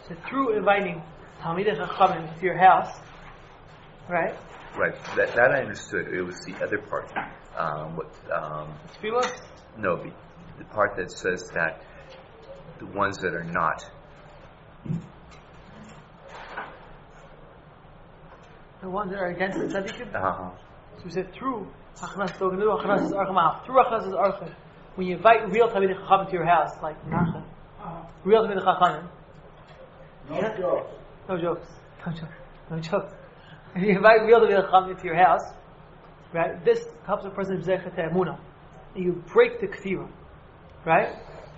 So through inviting Talmidei Chachamim to your house, right? Right. That I understood. It was the other part. Tefillah? No, the part that says that the ones that are not. The ones that are against the tzaddikim? Uh-huh. So we said through Hachnas is Archim. When you invite real Talmidei Chachamim to your house, like Menachem, real Talmidei Chachamim. No jokes. No jokes. If you invite real Talmidei Chachamim to your house, right, this helps a person B'zeicha to Emunah. And you break the Kfira, right?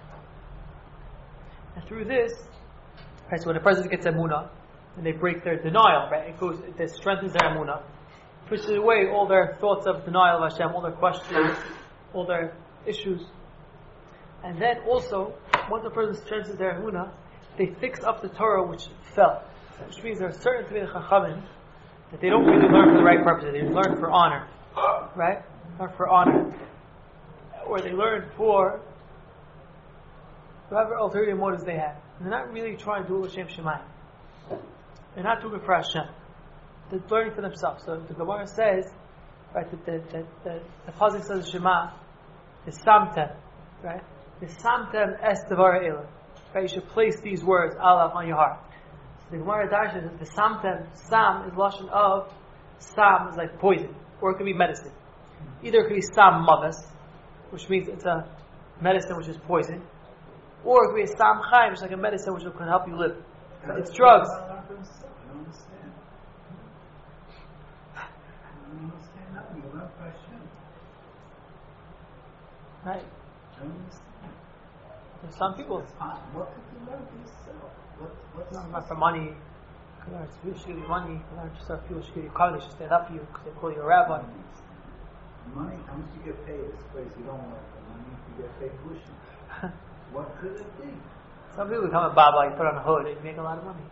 And through this, right, so when a person gets Emunah, and they break their denial, right, it strengthens their Emunah, pushes away all their thoughts of denial of Hashem, all their questions, all their issues. And then also, once a person strengthens their Emunah, they fix up the Torah which fell. Which means there are certain Talmidei Chachamim that they don't really learn for the right purposes. They learn for honor, right? Learn for honor, or they learn for whatever ulterior motives they have. And they're not really trying to do it with Shem Shemayim. They're not doing it for Hashem. They're learning for themselves. So the Gemara says, right, that the pasuk says Shema, the Samtem, right? The Samtem es Devar Elah. Right, you should place these words alav on your heart. So the Gemara dashes that the Samtem, Sam is lashon of, Sam is like poison, or it could be medicine. Either it could be Sam Magas, which means it's a medicine which is poison, or it could be a Sam Chaim, which is like a medicine which can help you live. It's drugs. I don't understand. Nothing. You're not Hashem. Right. I don't understand. There's some people. What could you learn for yourself? What's not for money. People should give you money. People should give you college to stand up for you because they call you a rabbi. Money, how much you get paid? This place you don't work for money. You get paid pushing. What could it be? Some people become a Baba, you put on a hood and you make a lot of money.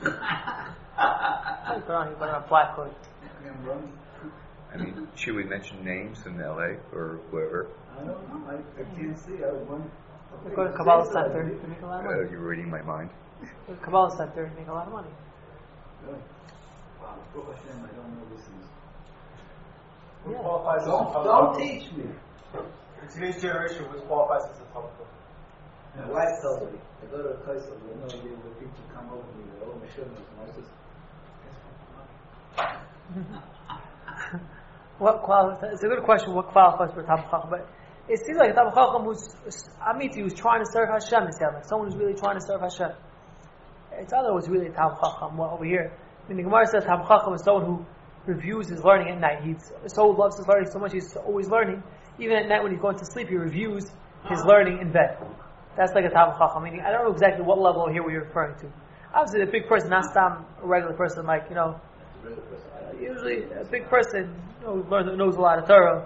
You put on a black hood. I mean, should we mention names in LA or whoever? I don't know. I can't see. I want. You go to Kabbalah Center, you make a lot of money. You're reading my mind. Go to Kabbalah Center, you make a lot of money. Really? Wow. Baruch Hashem, I don't know this is. Yeah. Don't teach me. In today's generation, which qualifies as a public? My wife tells me, I go to a place of no idea where people come over me, they're all Meshuvah, and I says, What qualifies? It's a good question. What qualifies for a Talmid Chacham? But it seems like a Talmid Chacham who's trying to serve Hashem. It sounds like someone who's really trying to serve Hashem. It's other was really a Talmid Chacham over here. I mean, the Gemara says Talmid Chacham is someone who reviews his learning at night. He so loves his learning so much he's always learning. Even at night when he's going to sleep, he reviews his learning in bed. That's like a Talmid Chacham. Meaning, I don't know exactly what level here we're referring to. Obviously, the big person, not some regular person, like usually a big person knows a lot of Torah.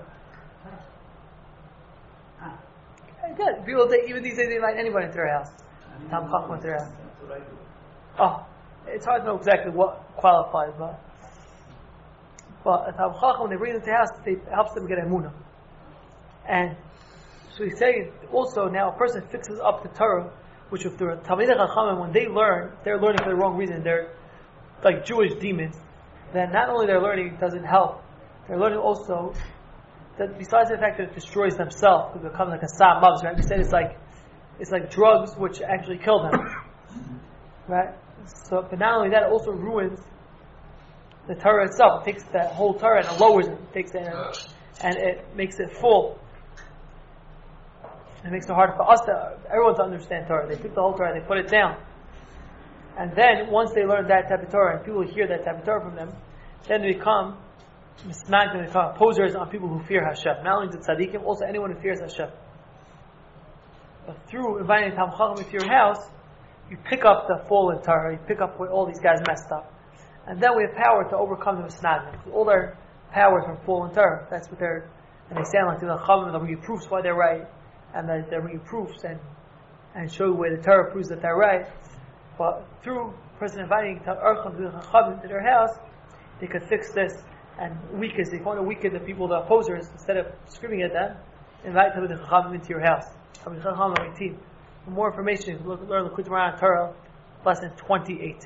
Good. People take, even these days, they invite anybody into their house. Talmid Chacham into their house. Oh, it's hard to know exactly what qualifies, but a Talmid Chacham, when they bring them to the house, it helps them get Emunah. And so he's saying also now a person fixes up the Torah, which if they're Talmidei Chachamim, when they learn, they're learning for the wrong reason. They're like Jewish demons. Then not only their learning doesn't help, they're learning also that besides the fact that it destroys themselves, it becomes like a Sam Mavs, right? We said it's like drugs which actually kill them, right? So, but not only that, it also ruins the Torah itself. It takes that whole Torah and it lowers it. It takes it and it makes it full. It makes it hard for us, everyone to understand Torah. They took the whole Torah, they put it down. And then, once they learn that type of Torah, and people hear that type of Torah from them, then they become mismagna, they become opposers on people who fear Hashem. Not only the tzaddikim, also anyone who fears Hashem. But through inviting Talmid Chacham into your house, you pick up the fallen Torah, you pick up what all these guys messed up. And then we have power to overcome the mismagna. All their powers from fallen Torah. That's what and they stand like the Chachamim, they'll bring you proofs why they're right. And they'll bring you proofs and show you where the Torah proves that they're right. But through a person inviting Chachamim to their house, they could fix this and weaken. They want to weaken the people, the opposers, instead of screaming at them, invite them to Chachamim into your house. For more information, you can learn the Likutei Moharan Torah, lesson 28.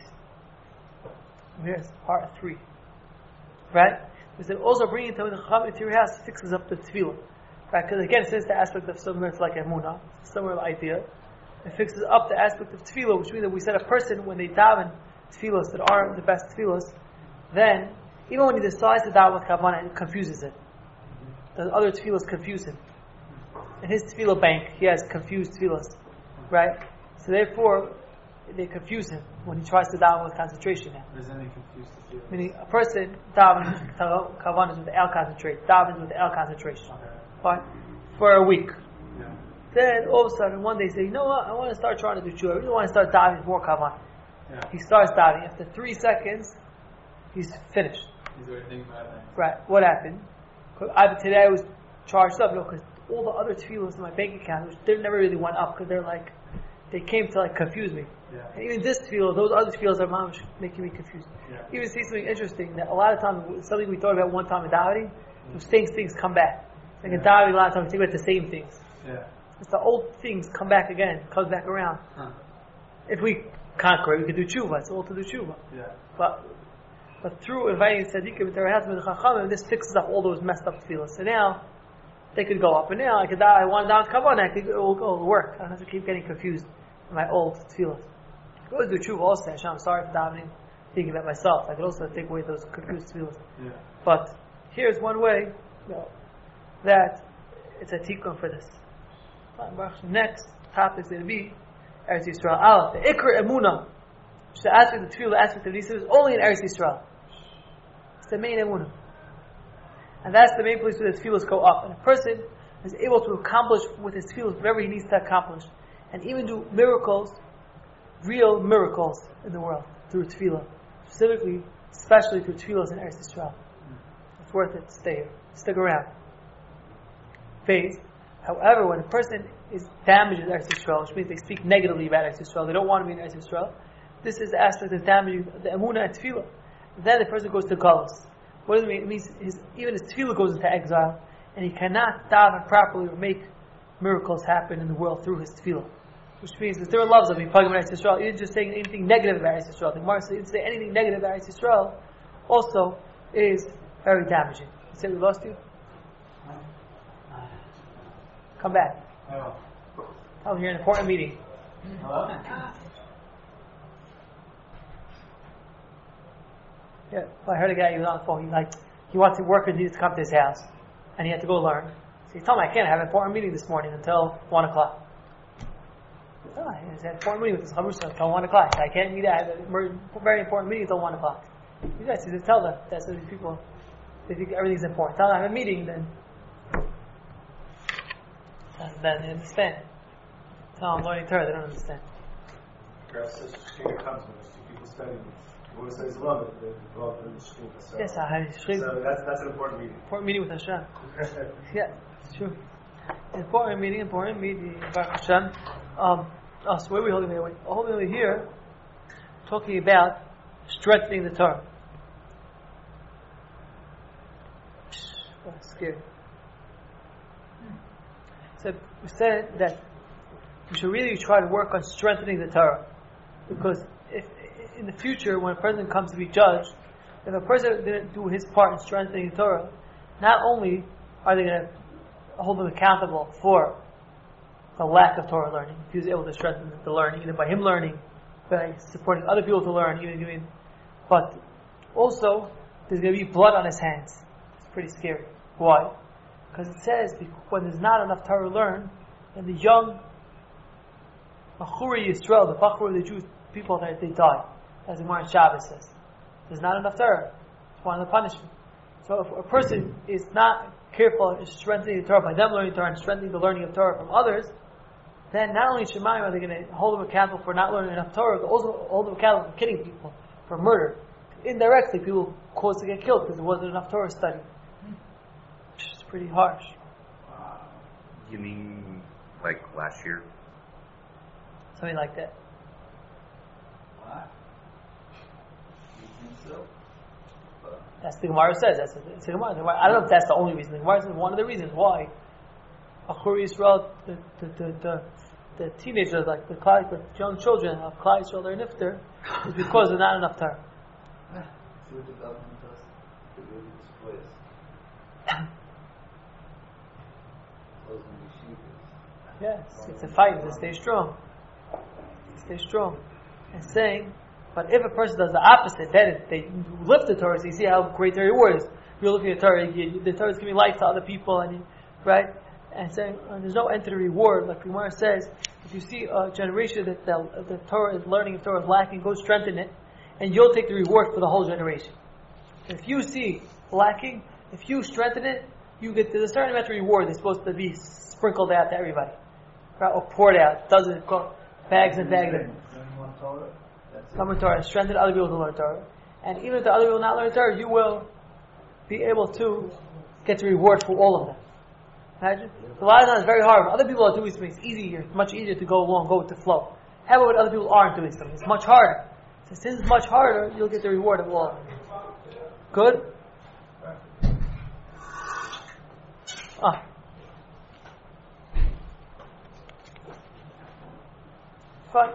Here's part 3. Right? We said also bringing Talmid Chacham into your house fixes up the tefillah. Right? Because again, since the aspect of similar to like emunah, similar idea, it fixes up the aspect of tefillah, which means that we said a person when they daven tefillahs that aren't the best tefillahs, then even when he decides to daven with kavanah, it confuses it. The other tefillahs confuse him. In his tefillah bank, he has confused tefillahs, right? So therefore, they confuse him when he tries to daven with concentration now. There's any confused tefillah. Meaning, a person davens kavanahs with the L concentrate, davens with the L concentration, fine, for a week. Yeah. Then all of a sudden, one day, say, you know what? I want to start trying to do tshuva. I really want to start davening more kavanah. Yeah. He starts davening. After 3 seconds, he's finished. He's already thinking about that. Right? What happened? Today I was charged up, because all the other tefillahs in my bank account, which they never really went up, because they came to confuse me. Yeah. And even this tefillah, those other tefillahs are making me confused. Yeah. Even see something interesting that a lot of times, something we thought about one time in davening, those things come back. Like in davening, a lot of times we think about the same things. Yeah. It's the old things come back again, comes back around. Huh. If we conquer it, we can do tshuva. It's all to do tshuva. Yeah. But through inviting tzaddikim into our house with the chachamim, this fixes up all those messed up tefillahs. So now they could go up, and now I want down to come on. It will work. I don't have to keep getting confused in my old tefillahs. I could always do tshuva also. Hashem, I'm sorry for davening, thinking about myself. I could also take away those confused tefillahs. Yeah. But here's one way that it's a tikkun for this. Next topic is going to be Eretz Yisrael. Aleph, the Ikra Emunah, which the aspect of tefillah, the aspect of Yisrael, is only in Eretz Yisrael. It's the main Emunah. And that's the main place where the tefillahs go up. And a person is able to accomplish with his tefillahs whatever he needs to accomplish. And even do miracles, real miracles in the world, through tefillah. Specifically, especially through tefillahs in Eretz Yisrael. It's worth it to stay here. Stick around. Phase. However, when a person damages Eretz Yisrael, which means they speak negatively about Eretz Yisrael, they don't want to be in Eretz Yisrael, this is the aspect of damaging the emunah and tefillah. Then the person goes to galus. What does it mean? It means even his tefillah goes into exile, and he cannot daven properly or make miracles happen in the world through his tefillah. Which means the Torah loves him. He plugged him in Eretz Yisrael. He didn't just say anything negative about Eretz Yisraal. The Gemara said he didn't say anything negative about Eretz Yisrael. Also, is very damaging. You say we lost you? Come back. Oh. Oh, you're in an important meeting. Hello? Yeah, well, I heard a guy, he was on the phone, he wants to work and he needs to come to his house. And he had to go learn. So he told me, I can't have an important meeting this morning until 1 o'clock. Oh, he had an important meeting with his Chabrusa until 1 o'clock. I can't meet, I have a very important meeting until 1 o'clock. You guys, he said, tell them, that's what these people, they think everything's important. Tell them I have a meeting, then they understand. Tell them I'm learning Torah, they don't understand. Perhaps the Shekhinah comes when there's 2 people studying. What says love it, the love of the Shekhinah. Yes, I have So that's an important meeting. important meeting with Hashem. Yeah, it's true. Important meeting, Baruch Hashem. So where are we holding it? We're holding over here, talking about strengthening the Torah. That's scary. So we said that we should really try to work on strengthening the Torah, because if in the future, when a person comes to be judged, if a person didn't do his part in strengthening the Torah, not only are they going to hold him accountable for the lack of Torah learning, if he was able to strengthen the learning, either by him learning, by supporting other people to learn, but also there's going to be blood on his hands. It's pretty scary. Why? Because it says when there's not enough Torah to learn, and the young Bachuri Yisrael, the Bachur of the Jewish people, that they die, as the Gemara in Shabbos says. There's not enough Torah. It's one of the punishments. So if a person is not careful in strengthening the Torah by them learning Torah and strengthening the learning of Torah from others, then not only Shemayim are they going to hold them accountable for not learning enough Torah, but also hold them accountable for killing people, for murder. Indirectly, people caused to get killed because there wasn't enough Torah study. It's pretty harsh. You mean like last year? Something like that. What? You think so? That's the Gemara says. That's the Gemara. I don't know if that's the only reason. The Gemara says one of the reasons why Achur Yisrael, the the teenagers, like the young children of Klal Yisrael, they're nifter, is because there's not enough Torah. See what the government does? They really destroy us. Closing the yeshivas. Yes, it's a fight to stay strong. Stay strong. And saying, but if a person does the opposite, then they lift the Torah, so you see how great the reward is. You're looking at the Torah, the Torah is giving life to other people, and right? And saying, there's no end to the reward. Like the Gemara says, if you see a generation that the Torah is learning, if Torah is lacking, go strengthen it, and you'll take the reward for the whole generation. If you see lacking, if you strengthen it, you get there's a certain amount of reward that's supposed to be sprinkled out to everybody, right? Or poured out, dozens, bags and bags. Learn Torah, strengthen other people to learn Torah, and even if the other people not learn Torah, you will be able to get the reward for all of them. Imagine. So a lot of times it's very hard. When other people are doing something, it's easier, much easier to go along, go with the flow. How about when other people aren't doing something? It's much harder. So since it's much harder, you'll get the reward of all of them. Good? Fine.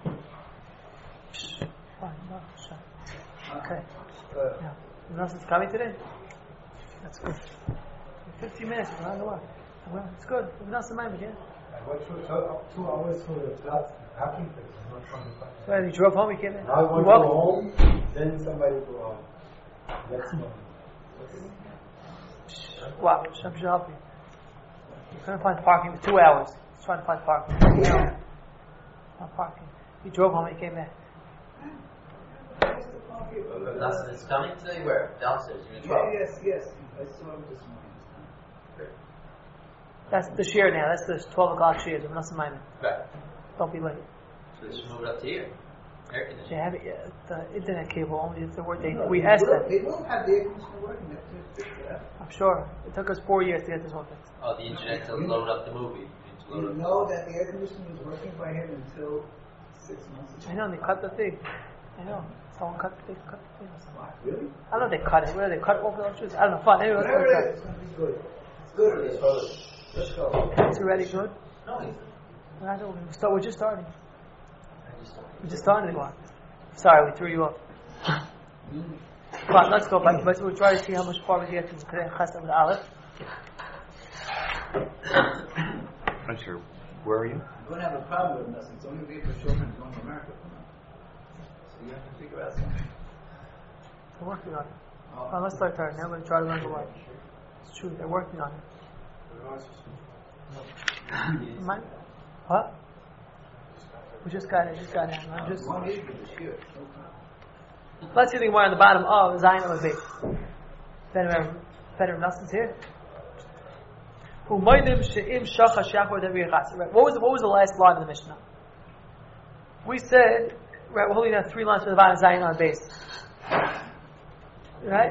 Okay. Yeah. Anyone else is coming today? That's good. 15 minutes, it's not a lot. Well, it's good. Anyone else in mind again? I went through 2 hours for the flat packing place. Not from the packing. So you drove home, you came in? Now I want to go home, then somebody go home. That's one. Wow, Hashem should help you. You couldn't find parking for 2 hours. Just trying to find parking. Not parking. You drove home, you came in. That's coming today. Where? Downstairs. You're in 12. Yes. I saw him this morning. That's the shear now. That's the 12 o'clock shear. I'm not minor. Right. Don't be late. So they should move it up to here. Air conditioning. They have it, the internet cable only if the word we asked them. They will have the air conditioner working. They have to fix that. I'm sure. It took us 4 years to get this one fixed. Oh, the internet to load up the movie. You know that the air conditioner was working by him until 6 months ago. I know, they cut the thing. I know. Someone cut the thing. Really? I don't know if they cut it. Where they cut over the electricity? I don't know. Fine. Anyway, let's Whatever go. it is, it's going to be good. It's good or it's Let's go. It's already good. No, We're just starting. We're just starting anymore. Sorry, we threw you off. But let's go back. We'll try to see how much far we get to today. Chesed with Aleph. I'm sure. Where are you? You're going to have a problem with us. It's only be for children going to America. So you have to figure out something. They're working on it. Well, let's start there. Now we're going to try to learn the word. It's true. They're working on it. Mine? What? We just got it. I'm just. Let's see the more on the bottom of Zion of Beit. Better Nelson's here. What was the last line of the Mishnah? We said, right, we're holding down 3 lines for the bottom of Zion on base. Right?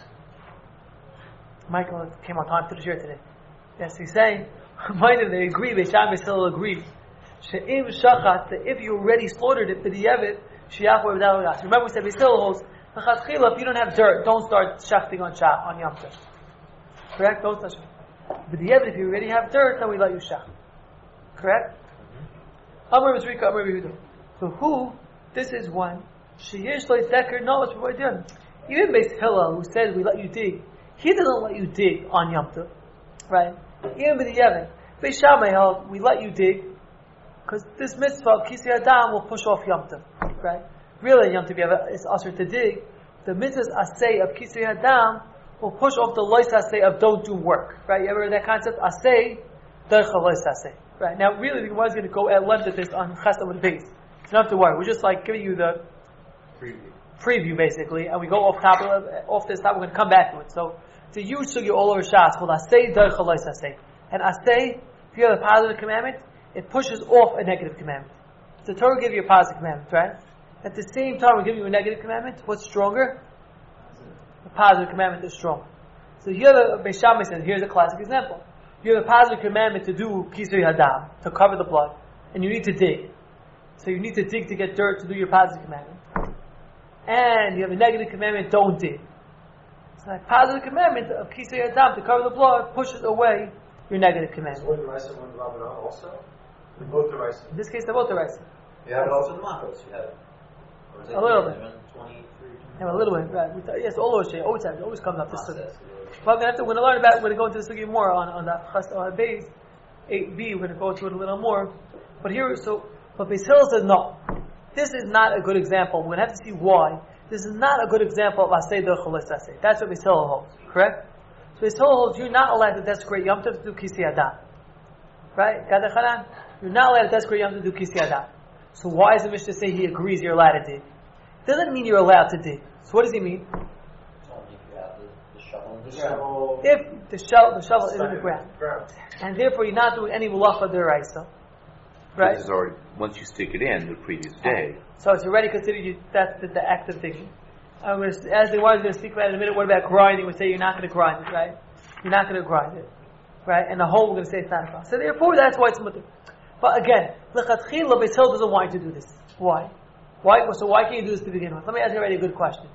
Michael came on time to the shir today. Yes, he's saying, they agree, Beisham still agree. She'im shachat, that if you already slaughtered it, b'di'evet, she'yach without gas. Remember we said, still holds, if you don't have dirt, don't start shachting on Yom Tov. Correct? Don't touch it. B'di'evet, if you already have dirt, then we let you shach. Correct? Amar B'zrika, Amar B'Yehuda. So who, this is one, she'yish lo deker, no, it's what we're. Even Beis Hillel, who says we let you dig, he doesn't let you dig on Yom Tov. Right? Even b'di'evet. Beis Shammai held, we let you dig, because this mitzvah of Kisei Adam will push off Yom Tov, right? Really, Yom Tov it's usher to dig. The mitzvah's asay of Kisei Adam will push off the lois asay of don't do work, right? You ever heard that concept? Asay, derech lois asay, right? Now, really, the Gemara is going to go at length at this on Chesed with base. So you don't have to worry. We're just like giving you the preview basically, and we go off this topic. We're going to come back to it. So, it's a huge sugi all over Shas called asay, derech lois asay, and asay, if you have a positive commandment, it pushes off a negative commandment. The Torah gives you a positive commandment, right? At the same time, we give you a negative commandment. What's stronger? The positive commandment is stronger. So here the Beis Shammai says, here's a classic example. You have a positive commandment to do Kisei Hadam, to cover the blood, and you need to dig. So you need to dig to get dirt to do your positive commandment. And you have a negative commandment, don't dig. So that positive commandment of Kisei Hadam, to cover the blood, pushes away your negative commandment. So what the rest of one Rabbanan also? They're both the rice. In this case, they're both the rice. You have it also in the macros. You have it. Or is it A little bit. 23. Yeah, a little bit, right? Yes, always comes up. This Process. But we're going to learn about. We're going to go into this again more on that base 8b. We're going to go into it a little more. But here, but Beis Hillel says no. This is not a good example. We're going to have to see why. This is not a good example of Asay Derech Asay. That's what Beis Hillel holds, correct? So Beis Hillel holds you're not allowed to desecrate Yom Tov to do Kisi Adam, right? You're not allowed to desecrate Yom Tov to do Kisi Adam. So why does the Mishnah say he agrees you're allowed to dig? Doesn't mean you're allowed to dig. So what does he mean? Only if you have the shovel in the The ground. shovel. If the shovel is in the Ground. ground, and therefore you're not doing any mulacha deraisa, right? This is already, once you stick it in the previous day. So it's already considered that's the act of digging. As the one is going to speak about in a minute, what about grinding? We say you're not going to grind it, right? You're not going to grind it, right? And the whole we're going to say it's not a problem. So therefore, that's why it's mutter. But again, l'chatchila Beis Hillel doesn't want you to do this. Why? So why can't you do this to begin with? Let me ask you already a good question.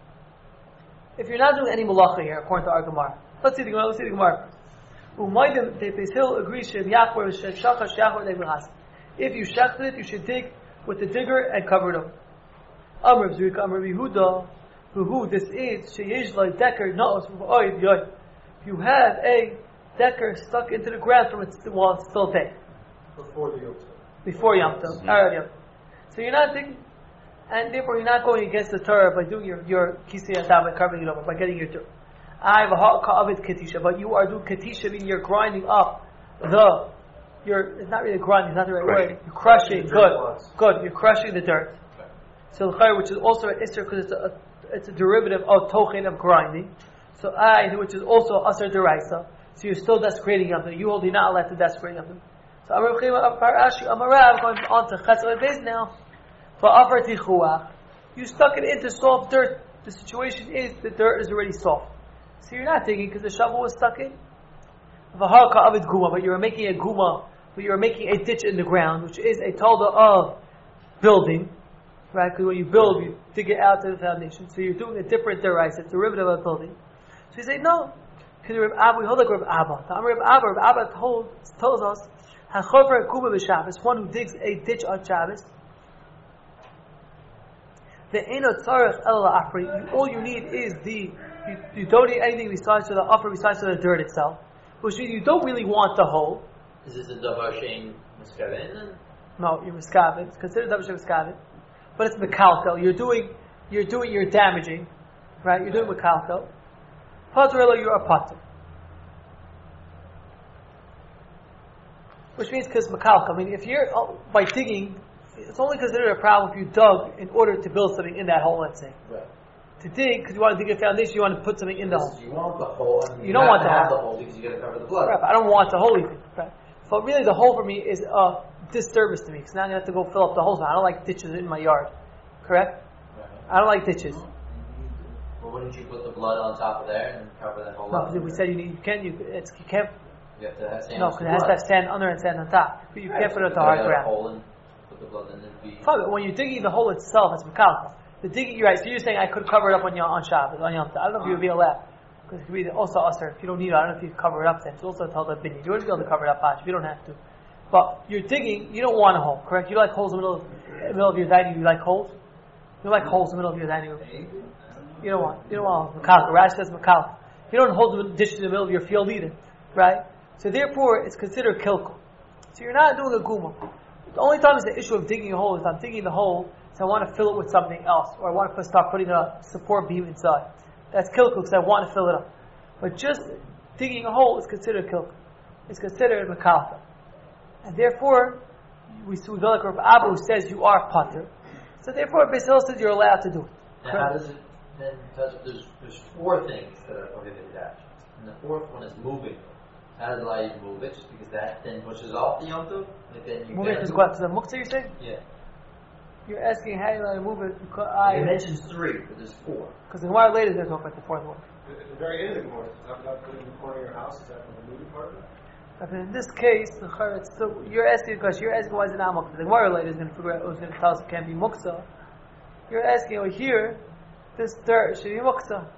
If you're not doing any malacha here, according to our Gemara, let's see the Gemara. Umaydim Beis Hillel agrees Shem Yachor Shachar Shachor Degvahas. If you shechted it, you should dig with the digger and cover it up. Amr Zrika Amr Yehuda, who this is sheyesh like decker naos v'oid yoy. If you have a decker stuck into the ground from while it's still day. Before the Yom Tov. Before Yom Tov. Erev Yom Tov. So you're not digging, and therefore you're not going against the Torah by doing your kisi adam by covering it over, by getting your dirt. I have a ha'ka'avid katisha, but you are doing katisha, meaning you're grinding up it's not really grinding, it's not the right word. You're crushing, good. You're crushing the dirt. So which is also an isser because it's a derivative of tochen of grinding. So which is also asar deraisa. So you're still desecrating Yom Tov. You hold you're not allowed to desecrate Yom Tov. So Amarav going on to Chesed Beis now. You stuck it into soft dirt. The situation is the dirt is already soft. So you're not digging because the shovel was stuck in. But you were making a guma, but you were making a ditch in the ground, which is a tolda of building, right? Because when you build, you dig it out to the foundation. So you're doing a different deraisa, it's a derivative of building. So you say no, because we hold like Rav Abba. Rav Abba tells us, one who digs a ditch on Shabbos. The eno tzarech el la'afri. All you need is you don't need anything besides the upper, besides the dirt itself. Which means you don't really want the hole. Is this a davar shein miskaven? No, you're miskaven. It's considered davar shein miskaven, but it's mekalkel. You're damaging, right? You're doing mekalkel. Paterella, you're a pater. Which means because mekalkel. I mean, if you're by digging, it's only considered a problem if you dug in order to build something in that hole. Let's say. Right. To dig, because you want to dig a foundation, you want to put something in the hole. You want the hole. You don't want to have the hole because you're going to cover the blood. Right, I don't want the hole even. Right. So really the hole for me is a disservice to me, because now I'm going to have to go fill up the holes. I don't like ditches in my yard. Correct? Right. I don't like ditches. Well, wouldn't you put the blood on top of there and cover that hole? No, because we said you can't. You can't. You have to have sand. No, because it has to have sand under and sand on top. But you can't put it on the hard ground. Hole and put the blood in it. Fine, but when you're digging the hole itself, it's mechanical. The digging, you're right. So you're saying I could cover it up on Shabbos, on Yom Tov. I don't know if you would be allowed, because it could be also usher. If you don't need it, I don't know if you could cover it up. Then it's also told that binyan. You wouldn't be able to cover it up, Pash. You don't have to. But you're digging. You don't want a hole, correct? You like holes in the middle of your dining room. You like holes. You like holes in the middle of your dining room. You don't want mechanical. Rash says mechanical. You don't hold the dish in the middle of your field either, right? So therefore, it's considered kilkul. So you're not doing a guma. The only time is the issue of digging a hole is I'm digging the hole. So I want to fill it with something else, or I want to start putting a support beam inside. That's kilkul because I want to fill it up. But just digging a hole is considered kilkul. It's considered mekalka. And therefore, we go like Rav Abba who says you are pater. So therefore, Beis Hillel says you're allowed to do it. Now how does it then, there's four things that are prohibited actions. And the fourth one is moving. How does it allow you to move it? Just because that then pushes off the Yom Tov? Move it to what? To the muktzah, you're saying? Yeah. You're asking how you move it because you mentioned three, but there's four. Because the Gemara later is going to talk about the fourth one. At the very end of the Gemara, is that not putting in the corner of your house? Is that the moving part of it? But in this case, you're asking because you're asking why is it not muktzah. The Gemara later is going to figure out who's going to tell us it can't be muktzah. You're asking over here, this dirt should be muktzah.